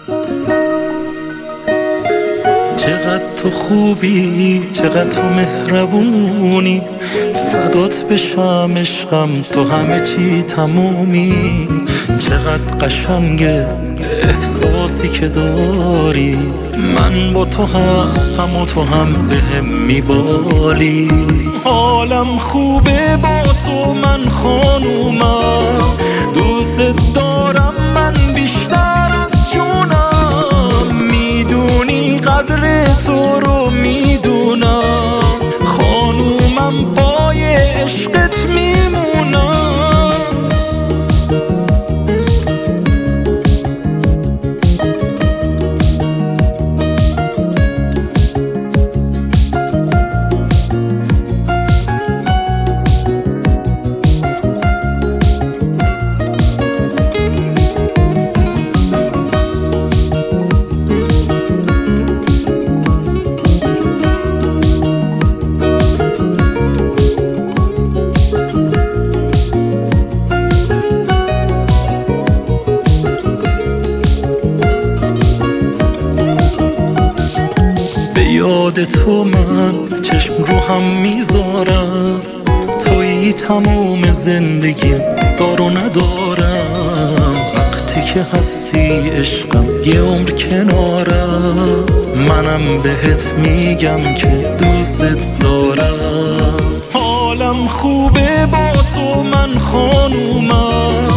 چقدر تو خوبی، چقدر تو مهربونی، فدات بشم عشقم، تو همه چی تمومی. چقدر قشنگه احساسی که داری، من با تو هستم و تو هم بهم میبالی. حالم خوبه با تو، من خانومم، دوست دارم من بیشتر از جونم. میدونی قدر تو رو میدونم، خانومم پای عشقت میمونم. یاد تو من چشم رو هم میذارم، تویی تمام زندگیم، دار و ندارم. وقتی که هستی عشقم یه عمر کنارم، منم بهت میگم که دوست دارم. حالم خوبه با تو، من خانومم،